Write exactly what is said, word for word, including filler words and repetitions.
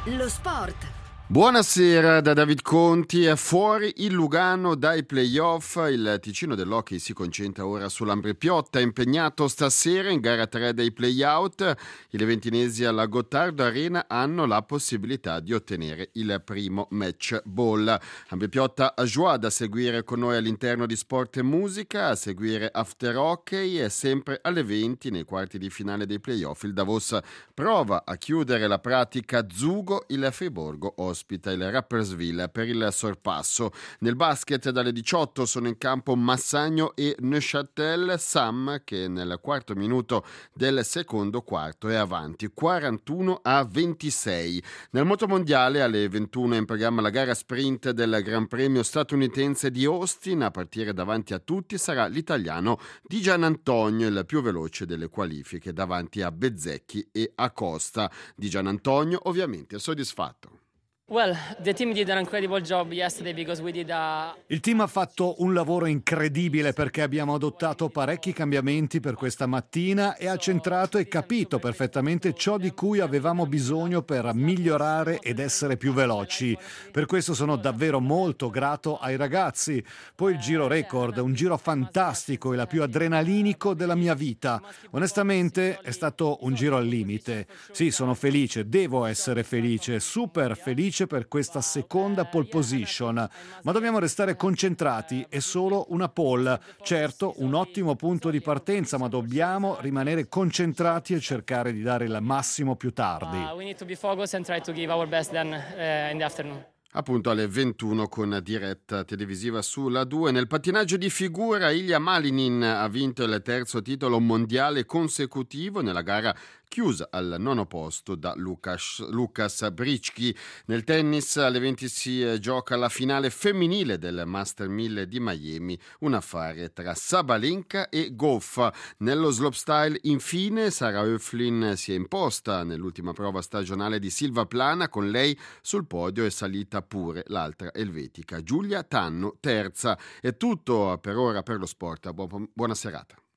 Lo sport. Buonasera da David Conti. È fuori il Lugano dai playoff. Il Ticino dell'Hockey si concentra ora sull'Ambrepiotta, impegnato stasera in gara tre dei playout. I leventinesi alla Gottardo Arena hanno la possibilità di ottenere il primo match ball. Ambrepiotta a Joie da seguire con noi all'interno di Sport e Musica, a seguire After Hockey e sempre alle venti nei quarti di finale dei playoff. Il Davos prova a chiudere la pratica Zugo, il Friburgo ospita il Rapperswil per il sorpasso. Nel basket dalle diciotto sono in campo Massagno e Neuchâtel. Sam che nel quarto minuto del secondo quarto è avanti quarantuno a ventisei. Nel motomondiale alle ventuno è in programma la gara sprint del Gran Premio statunitense di Austin. A partire davanti a tutti sarà l'italiano Di Gianantonio, il più veloce delle qualifiche davanti a Bezzecchi e Acosta. Di Gianantonio ovviamente soddisfatto. Well, the team did an incredible job yesterday because we did a... Il team ha fatto un lavoro incredibile perché abbiamo adottato parecchi cambiamenti per questa mattina e ha centrato e capito perfettamente ciò di cui avevamo bisogno per migliorare ed essere più veloci. Per questo sono davvero molto grato ai ragazzi. Poi il giro record, un giro fantastico e la più adrenalinico della mia vita. Onestamente è stato un giro al limite. Sì, sono felice, devo essere felice, super felice per questa seconda pole position, ma dobbiamo restare concentrati, è solo una pole, certo un ottimo punto di partenza, ma dobbiamo rimanere concentrati e cercare di dare il massimo più tardi. Uh, we need to be focused and try to give our best then uh, in the afternoon. Appunto alle ventuno con diretta televisiva sulla due. Nel pattinaggio di figura Ilja Malinin ha vinto il terzo titolo mondiale consecutivo nella gara chiusa al nono posto da Lukas, Lukas Bricki. Nel tennis alle venti si gioca la finale femminile del Master mille di Miami, un affare tra Sabalenka e Goffa. Nello slopestyle infine Sara Höflin si è imposta nell'ultima prova stagionale di Silvaplana, con lei sul podio è salita pure l'altra elvetica Giulia Tanno, terza. È tutto per ora per lo sport. Buona serata.